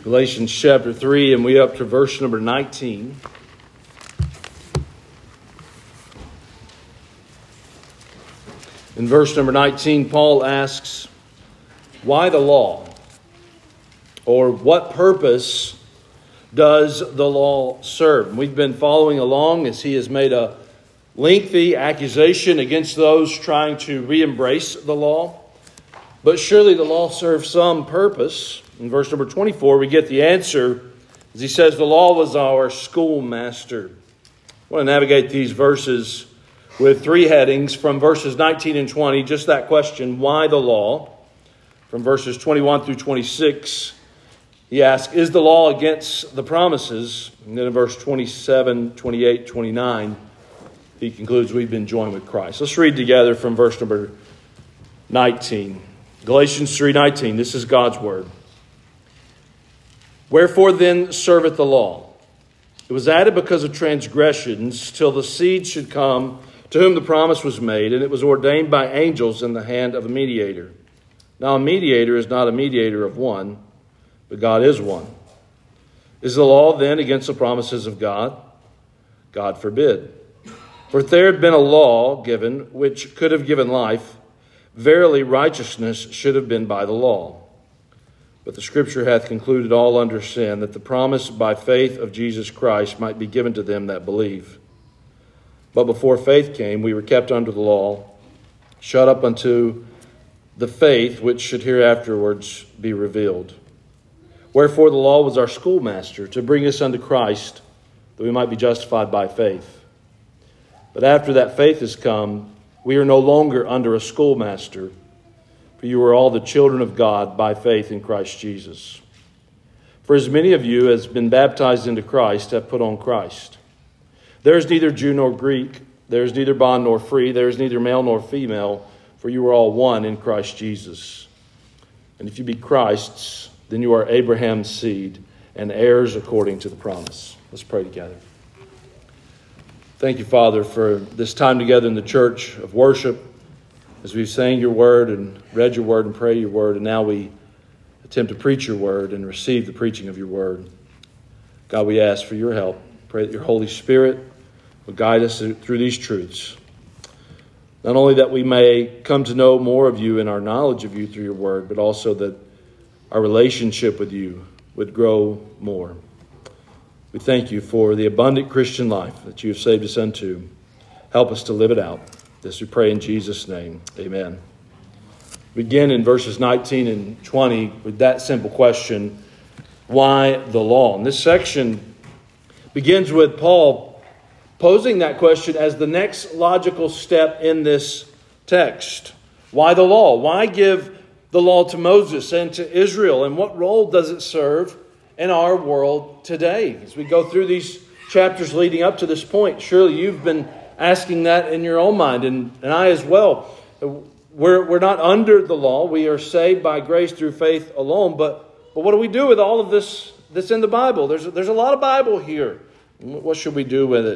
Galatians chapter 3, and we up to verse number 19. In verse number 19, Paul asks, why the law? Or what purpose does the law serve? We've been following along as he has made a lengthy accusation against those trying to re-embrace the law. But surely the law serves some purpose. In verse number 24, we get the answer as he says, the law was our schoolmaster. I want to navigate these verses with three headings from verses 19 and 20. Just that question, why the law? From verses 21 through 26, he asks, is the law against the promises? And then in verse 27, 28, 29, he concludes, we've been joined with Christ. Let's read together from verse number 19. Galatians 3:19, this is God's word. Wherefore then serveth the law? It was added because of transgressions, till the seed should come, to whom the promise was made, and it was ordained by angels in the hand of a mediator. Now a mediator is not a mediator of one, but God is one. Is the law then against the promises of God? God forbid. For if there had been a law given, which could have given life, verily righteousness should have been by the law. But the Scripture hath concluded all under sin, that the promise by faith of Jesus Christ might be given to them that believe. But before faith came, we were kept under the law, shut up unto the faith which should hereafterwards be revealed. Wherefore the law was our schoolmaster, to bring us unto Christ, that we might be justified by faith. But after that faith is come, we are no longer under a schoolmaster, for you are all the children of God by faith in Christ Jesus. For as many of you as been baptized into Christ have put on Christ. There is neither Jew nor Greek, there is neither bond nor free, there is neither male nor female, for you are all one in Christ Jesus. And if you be Christ's, then you are Abraham's seed and heirs according to the promise. Let's pray together. Thank you, Father, for this time together in the church of worship as we've sang your word and read your word and prayed your word, and now we attempt to preach your word and receive the preaching of your word. God, we ask for your help. Pray that your Holy Spirit will guide us through these truths. Not only that we may come to know more of you and our knowledge of you through your word, but also that our relationship with you would grow more. We thank you for the abundant Christian life that you have saved us unto. Help us to live it out. This we pray in Jesus' name. Amen. We begin in verses 19 and 20 with that simple question, why the law? And this section begins with Paul posing that question as the next logical step in this text. Why the law? Why give the law to Moses and to Israel? And what role does it serve in our world today? As we go through these chapters leading up to this point, surely you've been asking that in your own mind, and I as well. We're not under the law. We are saved by grace through faith alone. But what do we do with all of this that's in the Bible? There's a lot of Bible here. What should we do with it?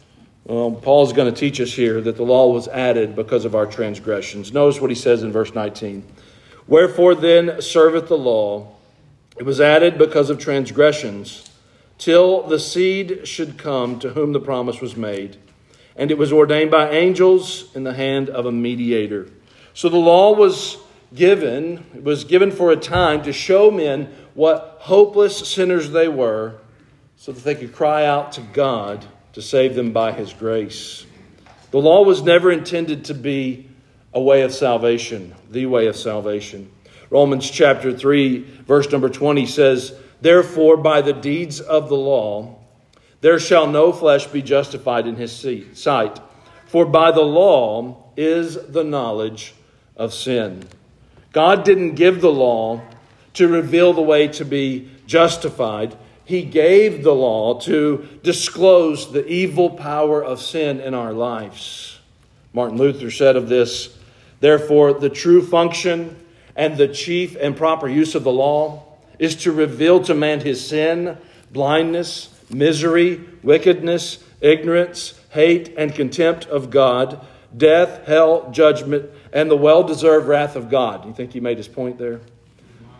Well, Paul's going to teach us here that the law was added because of our transgressions. Notice what he says in verse 19. Wherefore then serveth the law? It was added because of transgressions, till the seed should come to whom the promise was made. And it was ordained by angels in the hand of a mediator. So the law was given. It was given for a time to show men what hopeless sinners they were, so that they could cry out to God to save them by his grace. The law was never intended to be a way of salvation, the way of salvation. Romans chapter 3, verse number 20 says, therefore, by the deeds of the law, there shall no flesh be justified in his sight. For by the law is the knowledge of sin. God didn't give the law to reveal the way to be justified. He gave the law to disclose the evil power of sin in our lives. Martin Luther said of this, therefore, the true function and the chief and proper use of the law is to reveal to man his sin, blindness, misery, wickedness, ignorance, hate, and contempt of God, death, hell, judgment, and the well-deserved wrath of God. Do you think he made his point there?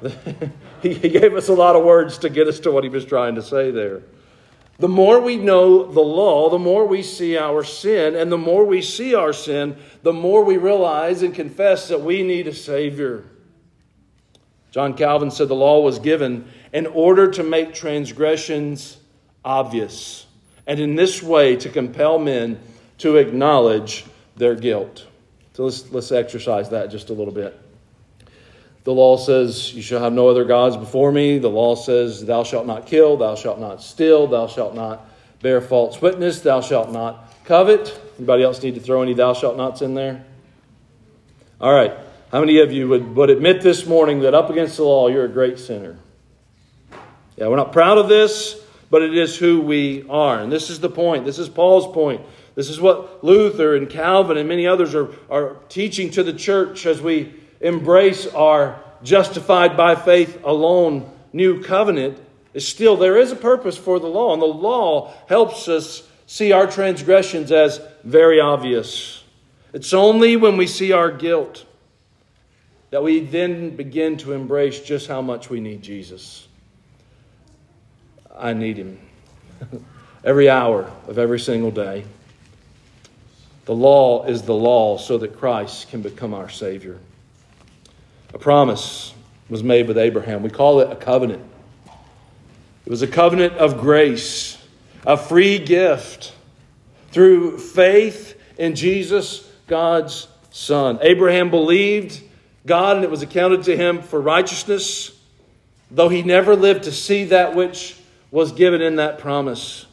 He gave us a lot of words to get us to what he was trying to say there. The more we know the law, the more we see our sin. And the more we see our sin, the more we realize and confess that we need a Savior. John Calvin said the law was given in order to make transgressions obvious, and in this way to compel men to acknowledge their guilt. So let's exercise that just a little bit. The law says, you shall have no other gods before me. The law says, thou shalt not kill, thou shalt not steal, thou shalt not bear false witness, thou shalt not covet. Anybody else need to throw any thou shalt nots in there? All right. How many of you would admit this morning that up against the law, you're a great sinner? Yeah, we're not proud of this, but it is who we are. And this is the point. This is Paul's point. This is what Luther and Calvin and many others are teaching to the church as we embrace our justified by faith alone new covenant. Is still there is a purpose for the law. And the law helps us see our transgressions as very obvious. It's only when we see our guilt that we then begin to embrace just how much we need Jesus. I need Him every hour of every single day. The law is the law so that Christ can become our Savior. A promise was made with Abraham. We call it a covenant. It was a covenant of grace, a free gift through faith in Jesus, God's Son. Abraham believed God, and it was accounted to him for righteousness, though he never lived to see that which was given in that promise.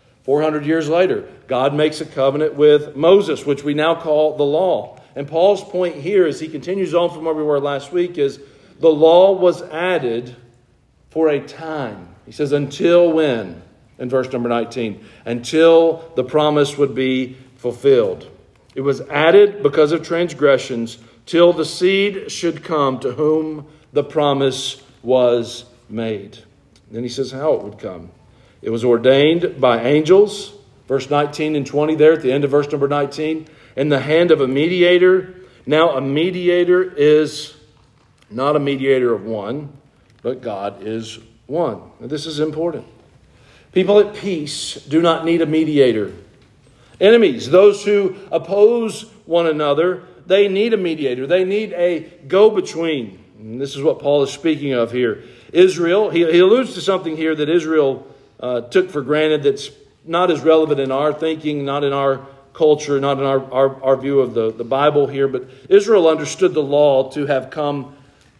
400 years later, God makes a covenant with Moses, which we now call the law. And Paul's point here, as he continues on from where we were last week, is the law was added for a time. He says, until when? In verse number 19. Until the promise would be fulfilled. It was added because of transgressions, till the seed should come to whom the promise was made. Then he says how it would come. It was ordained by angels. Verse 19 and 20 there at the end of verse number 19. In the hand of a mediator. Now a mediator is not a mediator of one, but God is one. Now, this is important. People at peace do not need a mediator. Enemies, those who oppose one another, they need a mediator. They need a go-between. And this is what Paul is speaking of here. Israel, he alludes to something here that Israel took for granted that's not as relevant in our thinking, not in our culture, not in our view of the Bible here. But Israel understood the law to have come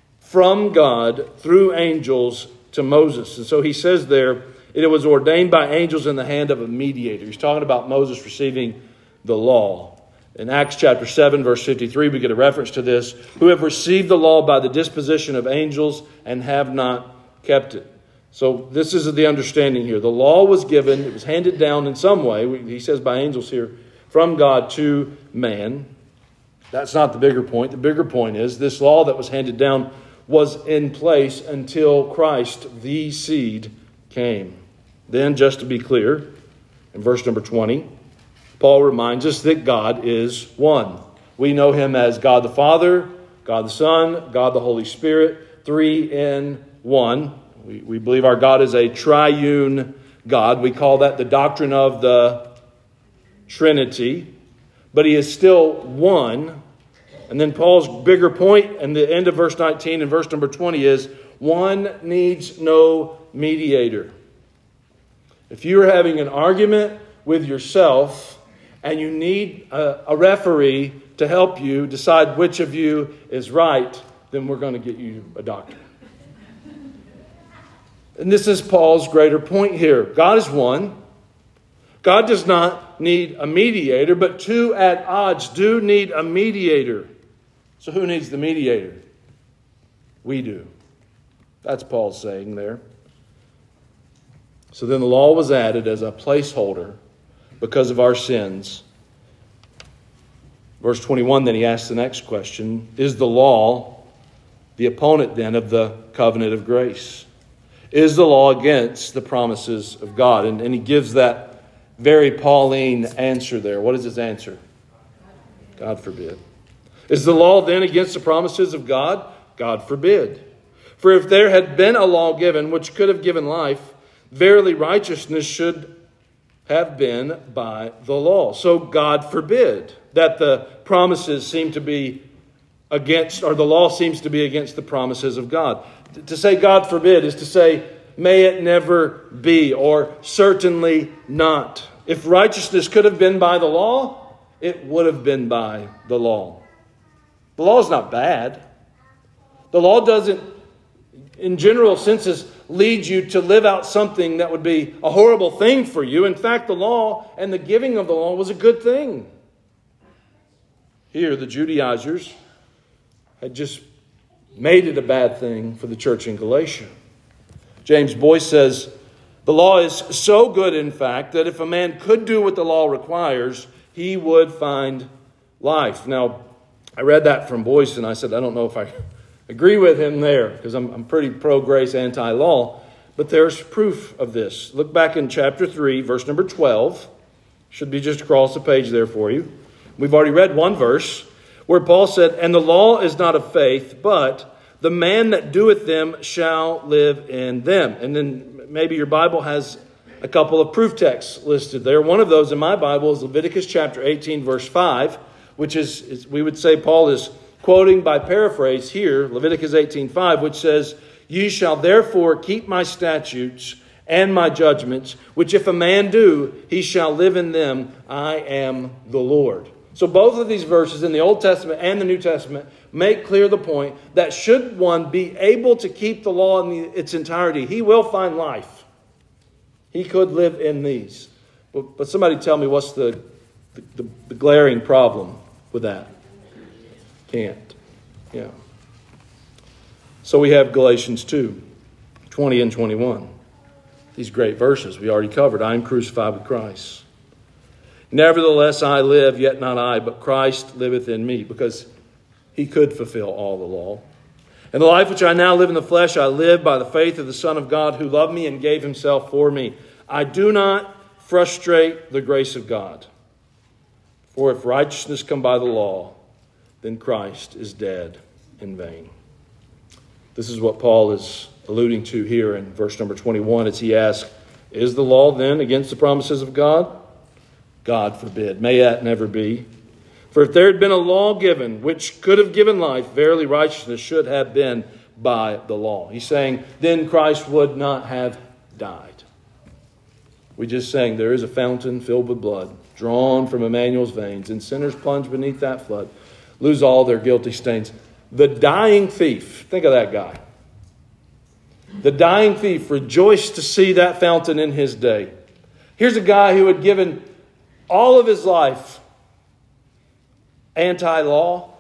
from God through angels to Moses. And so he says there, it was ordained by angels in the hand of a mediator. He's talking about Moses receiving the law. In Acts chapter 7, verse 53, we get a reference to this. Who have received the law by the disposition of angels and have not kept it. So this is the understanding here. The law was given, it was handed down in some way, he says by angels here, from God to man. That's not the bigger point. The bigger point is this law that was handed down was in place until Christ, the seed, came. Then, just to be clear, in verse number 20, Paul reminds us that God is one. We know Him as God the Father, God the Son, God the Holy Spirit, 3 in 1. We believe our God is a triune God. We call that the doctrine of the Trinity. But He is still one. And then Paul's bigger point in the end of verse 19 and verse number 20 is, one needs no mediator. If you're having an argument with yourself and you need a referee to help you decide which of you is right, then we're going to get you a doctor. And this is Paul's greater point here. God is one. God does not need a mediator, but two at odds do need a mediator. So who needs the mediator? We do. That's Paul's saying there. So then the law was added as a placeholder because of our sins. Verse 21, then he asks the next question. Is the law the opponent then of the covenant of grace? Is the law against the promises of God? And he gives that very Pauline answer there. What is his answer? God forbid. Is the law then against the promises of God? God forbid. For if there had been a law given which could have given life, verily righteousness should have been by the law. So God forbid that the promises seem to be against, or the law seems to be against the promises of God. To say God forbid is to say, may it never be, or certainly not. If righteousness could have been by the law, it would have been by the law. The law is not bad. The law doesn't, in general senses, lead you to live out something that would be a horrible thing for you. In fact, the law and the giving of the law was a good thing. Here, the Judaizers had just made it a bad thing for the church in Galatia. James Boyce says, the law is so good, in fact, that if a man could do what the law requires, he would find life. Now, I read that from Boyce, and I said, I don't know if I agree with him there, because I'm pretty pro-grace, anti-law. But there's proof of this. Look back in chapter 3, verse number 12. Should be just across the page there for you. We've already read one verse where Paul said, and the law is not of faith, but the man that doeth them shall live in them. And then maybe your Bible has a couple of proof texts listed there. One of those in my Bible is Leviticus chapter 18, verse 5, which is we would say Paul is quoting by paraphrase here, Leviticus 18:5, which says, ye shall therefore keep my statutes and my judgments, which if a man do, he shall live in them. I am the Lord. So both of these verses in the Old Testament and the New Testament make clear the point that should one be able to keep the law in its entirety, he will find life. He could live in these. But somebody tell me what's the glaring problem with that? Can't. Yeah. So we have Galatians 2, 20 and 21. These great verses we already covered. I am crucified with Christ. Nevertheless I live, yet not I, but Christ liveth in me, because he could fulfill all the law. And the life which I now live in the flesh, I live by the faith of the Son of God, who loved me and gave himself for me. I do not frustrate the grace of God. For if righteousness come by the law, then Christ is dead in vain. This is what Paul is alluding to here in verse number 21 as he asks, is the law then against the promises of God? God forbid. May that never be. For if there had been a law given which could have given life, verily righteousness should have been by the law. He's saying, then Christ would not have died. We just sang, there is a fountain filled with blood, drawn from Emmanuel's veins, and sinners plunge beneath that flood, lose all their guilty stains. The dying thief, think of that guy. The dying thief rejoiced to see that fountain in his day. Here's a guy who had given all of his life anti-law,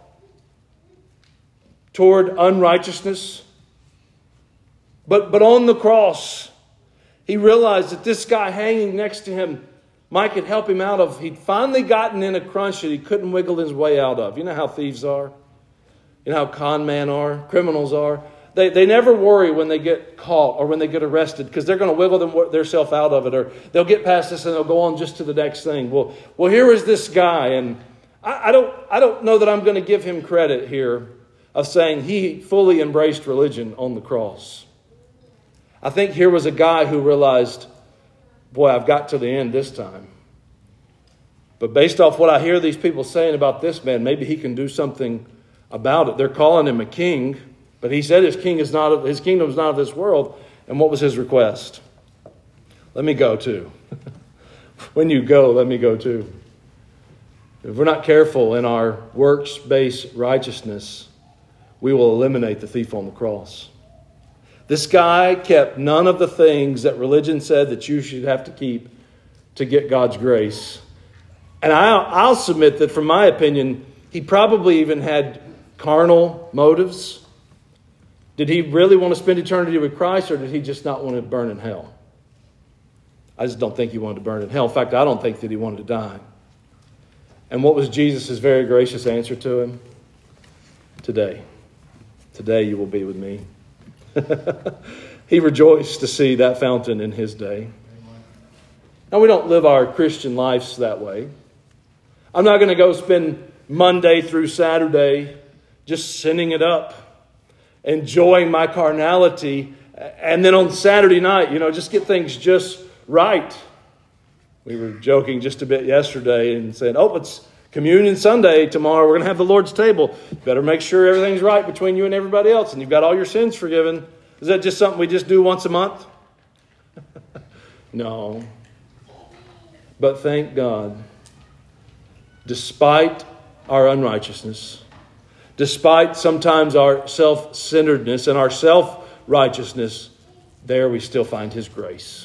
toward unrighteousness. But on the cross, he realized that this guy hanging next to him Mike could help him out of. He'd finally gotten in a crunch that he couldn't wiggle his way out of. You know how thieves are? You know how con men are? Criminals are? They never worry when they get caught or when they get arrested, because they're going to wiggle themselves out of it, or they'll get past this and they'll go on just to the next thing. Well, here is this guy, and I don't know that I'm going to give him credit here of saying he fully embraced religion on the cross. I think here was a guy who realized, boy, I've got to the end this time. But based off what I hear these people saying about this man, maybe he can do something about it. They're calling him a king, but he said his kingdom is not of this world. And what was his request? Let me go too. When you go, let me go too. If we're not careful in our works-based righteousness, we will eliminate the thief on the cross. This guy kept none of the things that religion said that you should have to keep to get God's grace. And I'll submit that, from my opinion, he probably even had carnal motives. Did he really want to spend eternity with Christ, or did he just not want to burn in hell? I just don't think he wanted to burn in hell. In fact, I don't think that he wanted to die. And what was Jesus' very gracious answer to him? Today you will be with me. He rejoiced to see that fountain in his day. Now, we don't live our Christian lives that way. I'm not going to go spend Monday through Saturday just sinning it up, enjoying my carnality, and then on Saturday night, just get things just right. We were joking just a bit yesterday and saying, it's Communion Sunday tomorrow. We're going to have the Lord's table. Better make sure everything's right between you and everybody else, and you've got all your sins forgiven. Is that just something we just do once a month? No. But thank God, despite our unrighteousness, despite sometimes our self-centeredness and our self-righteousness, there we still find His grace.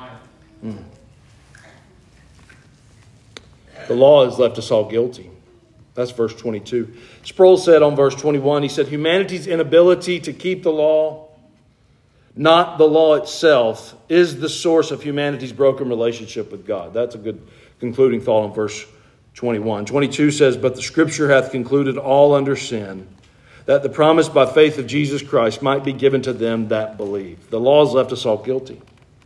The law has left us all guilty. That's verse 22. Sproul said on verse 21, he said, humanity's inability to keep the law, not the law itself, is the source of humanity's broken relationship with God. That's a good concluding thought on verse 21. 22 says, but the Scripture hath concluded all under sin, that the promise by faith of Jesus Christ might be given to them that believe. The law has left us all guilty,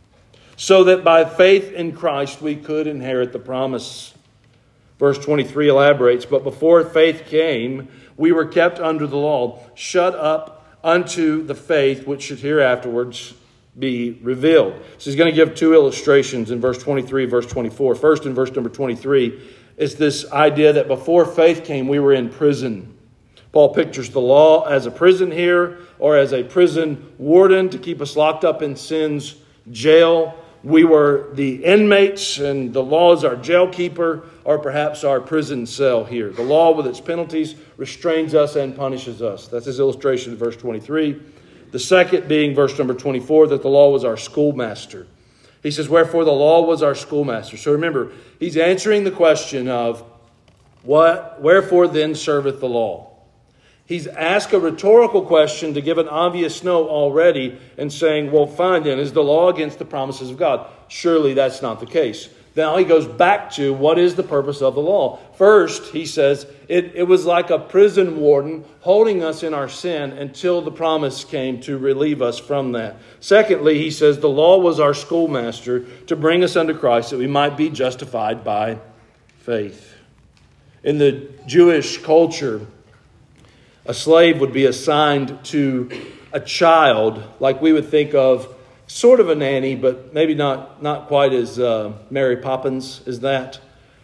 so that by faith in Christ we could inherit the promise. Verse 23 elaborates, but before faith came, we were kept under the law, shut up unto the faith which should hereafterwards be revealed. So he's going to give two illustrations in verse 23, verse 24. First, in verse number 23, is this idea that before faith came, we were in prison. Paul pictures the law as a prison here, or as a prison warden to keep us locked up in sin's jail. We were the inmates, and the law is our jail keeper, or perhaps our prison cell here. The law with its penalties restrains us and punishes us. That's his illustration in verse 23. The second being verse number 24, that the law was our schoolmaster. He says, wherefore the law was our schoolmaster. So remember, he's answering the question of, wherefore then serveth the law? He's asked a rhetorical question to give an obvious no already and saying, well, fine then, is the law against the promises of God? Surely that's not the case. Now he goes back to what is the purpose of the law. First, he says, it was like a prison warden holding us in our sin until the promise came to relieve us from that. Secondly, he says the law was our schoolmaster to bring us unto Christ that we might be justified by faith. In the Jewish culture, a slave would be assigned to a child like we would think of sort of a nanny, but maybe not quite as Mary Poppins as that.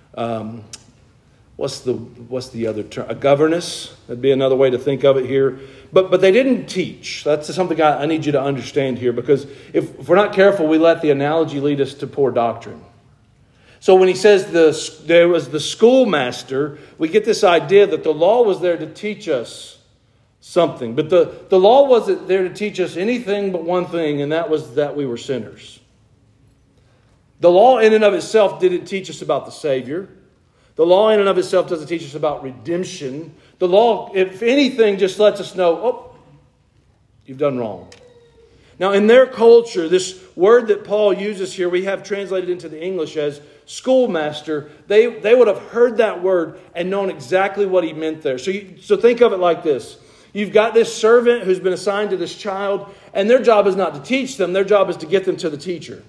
What's the other term? A governess. That'd be another way to think of it here. But they didn't teach. That's something I need you to understand here, because if we're not careful, we let the analogy lead us to poor doctrine. So when he says there was the schoolmaster, we get this idea that the law was there to teach us something. But the law wasn't there to teach us anything but one thing, and that was that we were sinners. The law in and of itself didn't teach us about the Savior. The law in and of itself doesn't teach us about redemption. The law, if anything, just lets us know, you've done wrong. Now, in their culture, this word that Paul uses here, we have translated into the English as schoolmaster. They would have heard that word and known exactly what he meant there. So think of it like this. You've got this servant who's been assigned to this child, and their job is not to teach them. Their job is to get them to the teacher.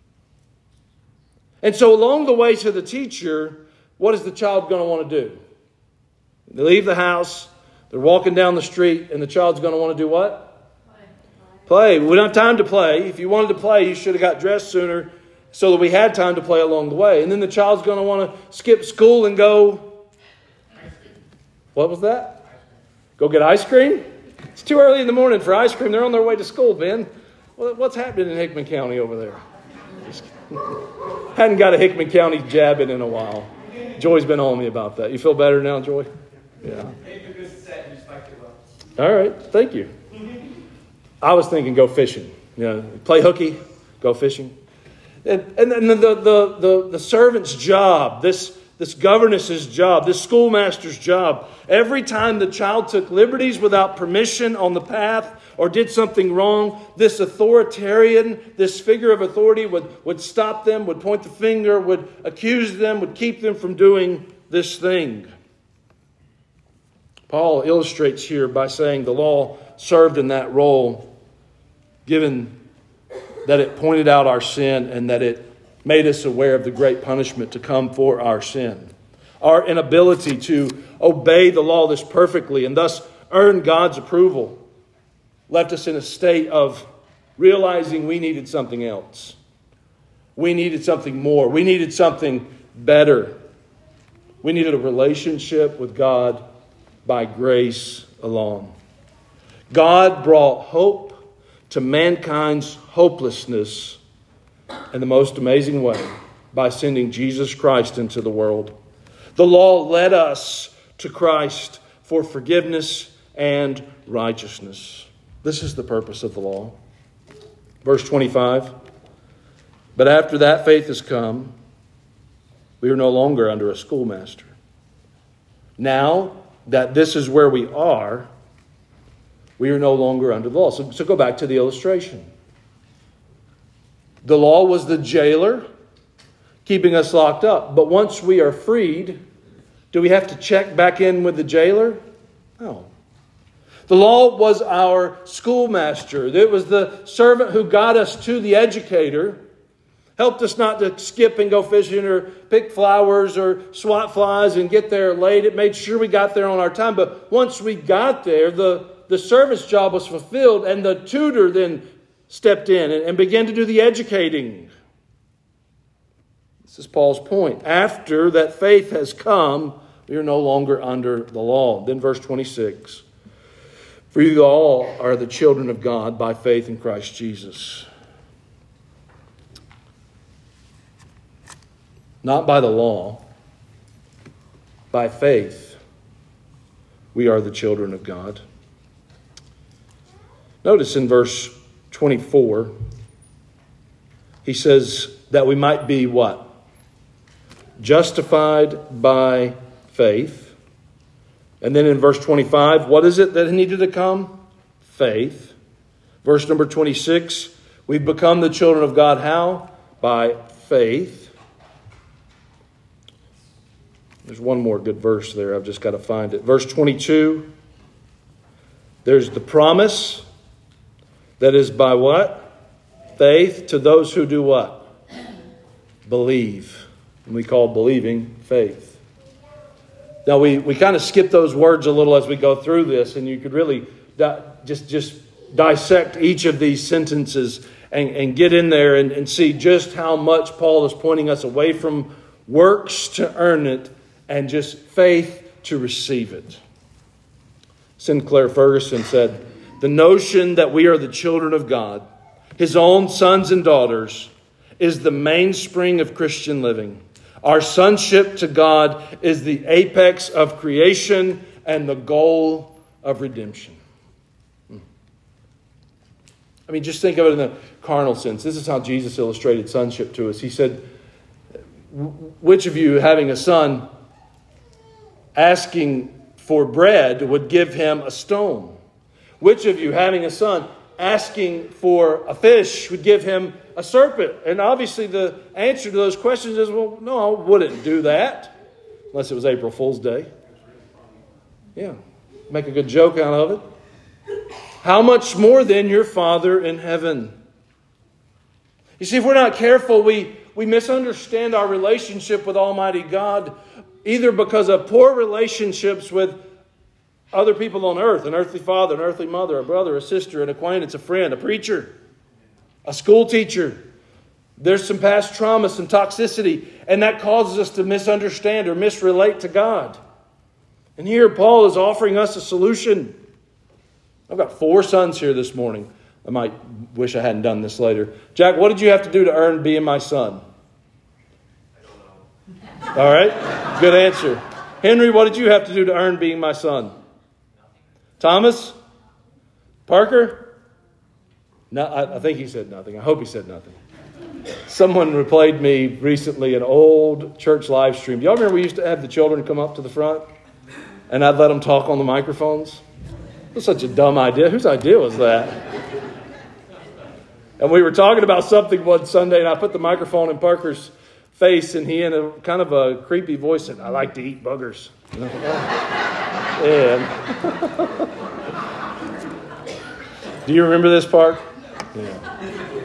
And so along the way to the teacher, what is the child going to want to do? They leave the house, they're walking down the street, and the child's going to want to do what? Play. We don't have time to play. If you wanted to play, you should have got dressed sooner so that we had time to play along the way. And then the child's going to want to skip school and go... What was that? Go get ice cream? It's too early in the morning for ice cream. They're on their way to school, Ben. What's happening in Hickman County over there? Hadn't got a Hickman County jab in a while. Joy's been on me about that. You feel better now, Joy? Yeah. All right. Thank you. I was thinking go fishing. Play hooky, go fishing. And then the servant's job, this governess's job, this schoolmaster's job, every time the child took liberties without permission on the path or did something wrong, this authoritarian, this figure of authority would stop them, would point the finger, would accuse them, would keep them from doing this thing. Paul illustrates here by saying the law served in that role, given that it pointed out our sin and that it made us aware of the great punishment to come for our sin. Our inability to obey the law this perfectly and thus earn God's approval left us in a state of realizing we needed something else. We needed something more. We needed something better. We needed a relationship with God by grace alone. God brought hope to mankind's hopelessness in the most amazing way by sending Jesus Christ into the world. The law led us to Christ for forgiveness and righteousness. This is the purpose of the law. Verse 25. But after that faith has come, we are no longer under a schoolmaster. Now that this is where we are no longer under the law. So go back to the illustration. The law was the jailer keeping us locked up. But once we are freed, do we have to check back in with the jailer? No. The law was our schoolmaster. It was the servant who got us to the educator, helped us not to skip and go fishing or pick flowers or swat flies and get there late. It made sure we got there on our time. But once we got there, the service job was fulfilled, and the tutor then stepped in and began to do the educating. This is Paul's point. After that faith has come, we are no longer under the law. Then verse 26. For you all are the children of God by faith in Christ Jesus. Not by the law, by faith, we are the children of God. Notice in verse 24, he says that we might be what? Justified by faith. And then in verse 25, what is it that needed to come? Faith. Verse number 26, we've become the children of God how? By faith. There's one more good verse there. I've just got to find it. Verse 22, there's the promise that is by what? Faith to those who do what? Believe. And we call believing faith. Now we kind of skip those words a little as we go through this, and you could really just dissect each of these sentences and get in there and see just how much Paul is pointing us away from works to earn it and just faith to receive it. Sinclair Ferguson said, the notion that we are the children of God, His own sons and daughters, is the mainspring of Christian living. Our sonship to God is the apex of creation and the goal of redemption. I mean, just think of it in the carnal sense. This is how Jesus illustrated sonship to us. He said, which of you having a son asking for bread would give him a stone? Which of you having a son asking for a fish would give him a serpent? And obviously the answer to those questions is, well, no, I wouldn't do that. Unless it was April Fool's Day. Yeah, make a good joke out of it. How much more then your Father in heaven? You see, if we're not careful, we misunderstand our relationship with Almighty God, either because of poor relationships with other people on earth, an earthly father, an earthly mother, a brother, a sister, an acquaintance, a friend, a preacher, a school teacher. There's some past trauma, some toxicity, and that causes us to misunderstand or misrelate to God. And here Paul is offering us a solution. I've got 4 sons here this morning. I might wish I hadn't done this later. Jack, what did you have to do to earn being my son? I don't know. All right, good answer. Henry, what did you have to do to earn being my son? Thomas? Parker? No, I think he said nothing. I hope he said nothing. Someone replayed me recently an old church live stream. Y'all remember we used to have the children come up to the front? And I'd let them talk on the microphones? It was such a dumb idea. Whose idea was that? And we were talking about something one Sunday, and I put the microphone in Parker's face, and he, in a kind of a creepy voice, said, I like to eat boogers. And I thought, oh. Do you remember this part? Yeah.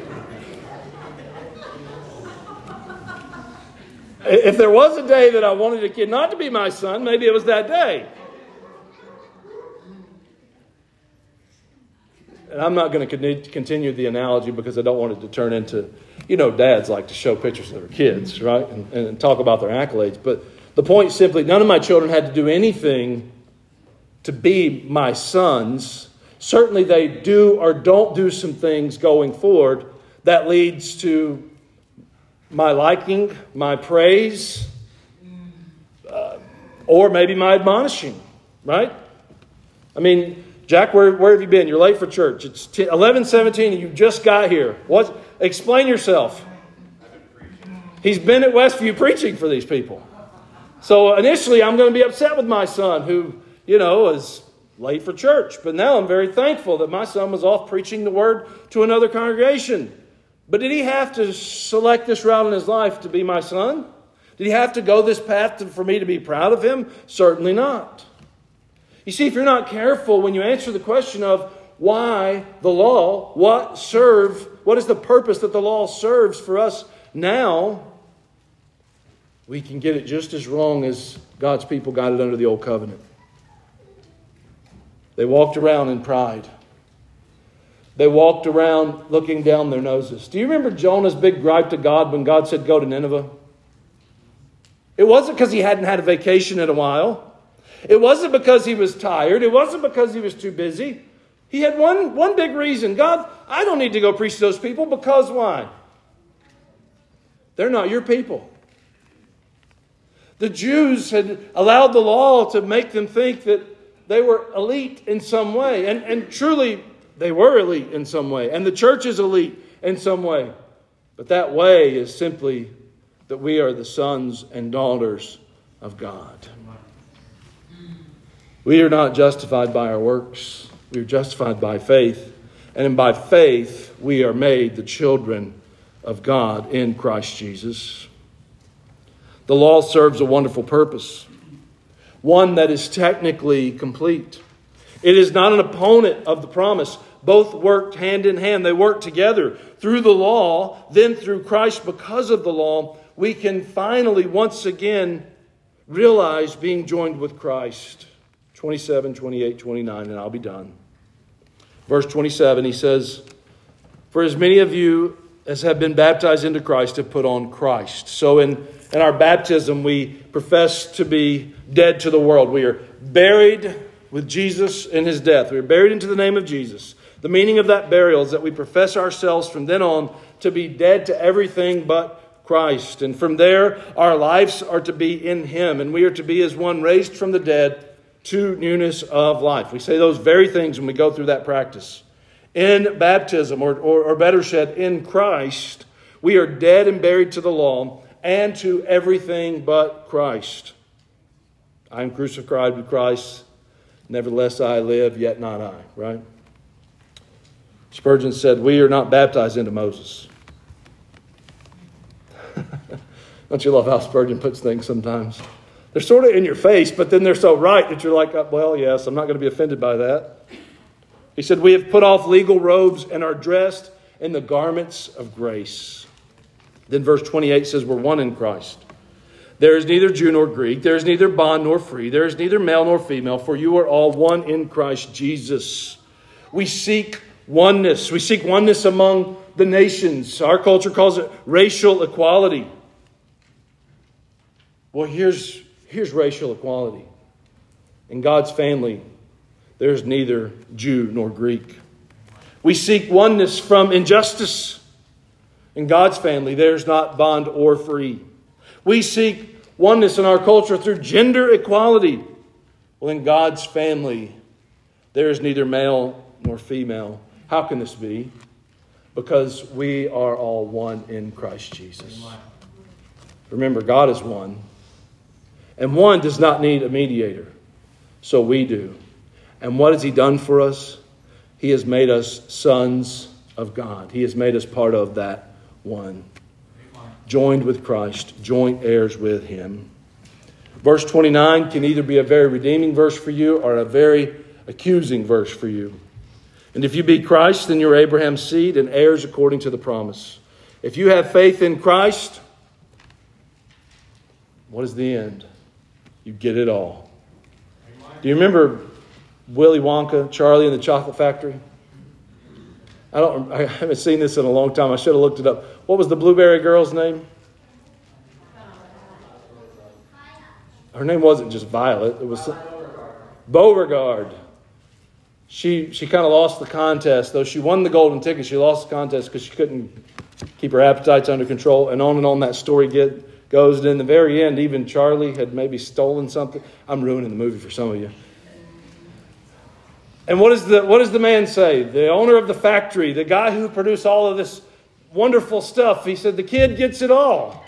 If there was a day that I wanted a kid not to be my son, maybe it was that day. and I'm not going to continue the analogy because I don't want it to turn into, dads like to show pictures of their kids, right? And talk about their accolades. But the point is simply, none of my children had to do anything to be my sons. Certainly they do or don't do some things going forward that leads to my liking, my praise, or maybe my admonishing, right? I mean, Jack, where have you been? You're late for church. It's 11:17 and you just got here. Explain yourself. He's been at Westview preaching for these people. So initially I'm going to be upset with my son who, is late for church. But now I'm very thankful that my son was off preaching the word to another congregation. But did he have to select this route in his life to be my son? Did he have to go this path for me to be proud of him? Certainly not. You see, if you're not careful when you answer the question of why the law, what is the purpose that the law serves for us now, we can get it just as wrong as God's people got it under the old covenant. They walked around in pride. They walked around looking down their noses. Do you remember Jonah's big gripe to God when God said, go to Nineveh? It wasn't because he hadn't had a vacation in a while. It wasn't because he was tired. It wasn't because he was too busy. He had one big reason. God, I don't need to go preach to those people because why? They're not your people. The Jews had allowed the law to make them think that they were elite in some way. And truly, they were elite in some way. And the church is elite in some way. But that way is simply that we are the sons and daughters of God. We are not justified by our works. We are justified by faith. And by faith, we are made the children of God in Christ Jesus. The law serves a wonderful purpose, one that is technically complete. It is not an opponent of the promise. Both worked hand in hand. They worked together. Through the law, then through Christ, because of the law, we can finally once again realize being joined with Christ. 27, 28, 29, and I'll be done. Verse 27, he says, for as many of you as have been baptized into Christ have put on Christ. So in our baptism, we profess to be dead to the world. We are buried with Jesus in his death. We are buried into the name of Jesus. The meaning of that burial is that we profess ourselves from then on to be dead to everything but Christ. And from there, our lives are to be in him. And we are to be as one raised from the dead to newness of life. We say those very things when we go through that practice. In baptism, or better said, in Christ, we are dead and buried to the law and to everything but Christ. I am crucified with Christ. Nevertheless I live, yet not I. Right? Spurgeon said, we are not baptized into Moses. Don't you love how Spurgeon puts things sometimes? They're sort of in your face, but then they're so right that you're like, well, yes, I'm not going to be offended by that. He said, we have put off legal robes and are dressed in the garments of grace. Then verse 28 says, we're one in Christ. There is neither Jew nor Greek. There is neither bond nor free. There is neither male nor female, for you are all one in Christ Jesus. We seek oneness. We seek oneness among the nations. Our culture calls it racial equality. Well, here's racial equality. In God's family, there's neither Jew nor Greek. We seek oneness from injustice. In God's family, there's not bond or free. We seek oneness in our culture through gender equality. Well, in God's family, there is neither male nor female. How can this be? Because we are all one in Christ Jesus. Remember, God is one. And one does not need a mediator. So we do. And what has he done for us? He has made us sons of God. He has made us part of that one. Joined with Christ. Joint heirs with him. Verse 29 can either be a very redeeming verse for you or a very accusing verse for you. And if you be Christ, then you're Abraham's seed and heirs according to the promise. If you have faith in Christ, what is the end? You get it all. Do you remember Willy Wonka, Charlie and the Chocolate Factory? I haven't seen this in a long time. I should have looked it up. What was the Blueberry girl's name? Her name wasn't just Violet. It was Beauregard. She kind of lost the contest, though she won the golden ticket. She lost the contest because she couldn't keep her appetites under control. And on that story goes. And in the very end, even Charlie had maybe stolen something. I'm ruining the movie for some of you. And what does the man say? The owner of the factory, the guy who produced all of this wonderful stuff, he said, the kid gets it all.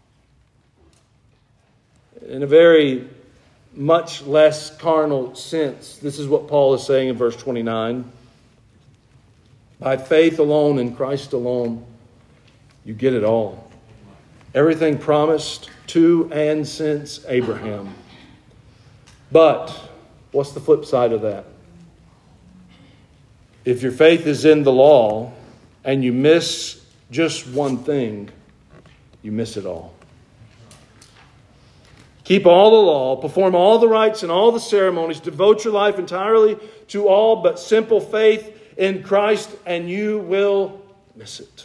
In a very much less carnal sense, this is what Paul is saying in verse 29. By faith alone in Christ alone, you get it all. Everything promised to and since Abraham. But what's the flip side of that? If your faith is in the law and you miss just one thing, you miss it all. Keep all the law, perform all the rites and all the ceremonies, devote your life entirely to all but simple faith in Christ, and you will miss it.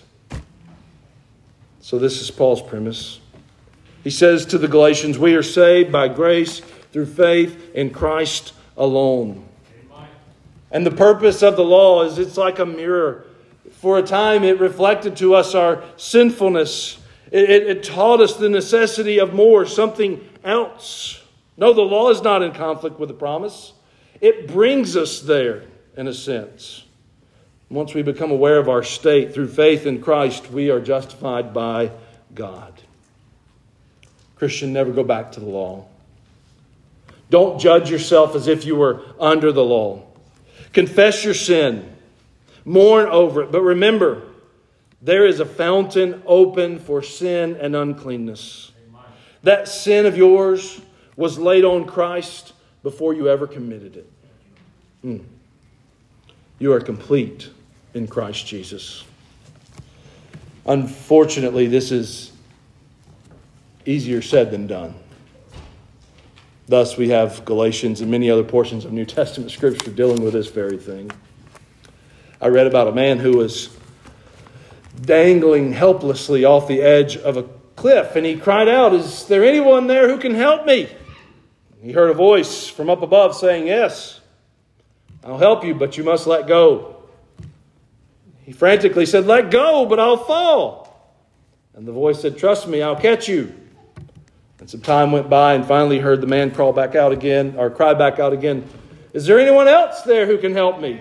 So this is Paul's premise. He says to the Galatians, we are saved by grace through faith in Christ alone. And the purpose of the law is it's like a mirror. For a time it reflected to us our sinfulness. It taught us the necessity of more, something else. No, the law is not in conflict with the promise. It brings us there, in a sense. Once we become aware of our state through faith in Christ, we are justified by God. Christian, never go back to the law. Don't judge yourself as if you were under the law. Confess your sin. Mourn over it. But remember, there is a fountain open for sin and uncleanness. That sin of yours was laid on Christ before you ever committed it. You are complete in Christ Jesus. Unfortunately, this is easier said than done. Thus, we have Galatians and many other portions of New Testament Scripture dealing with this very thing. I read about a man who was dangling helplessly off the edge of a cliff, and he cried out, "Is there anyone there who can help me?" He heard a voice from up above saying, "Yes, I'll help you, but you must let go." He frantically said, "Let go, but I'll fall." And the voice said, "Trust me, I'll catch you." And some time went by, and finally heard the man cry back out again, "Is there anyone else there who can help me?"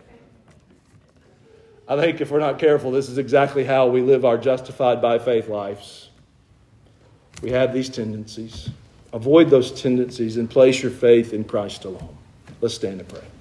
I think if we're not careful, this is exactly how we live our justified by faith lives. We have these tendencies. Avoid those tendencies and place your faith in Christ alone. Let's stand and pray.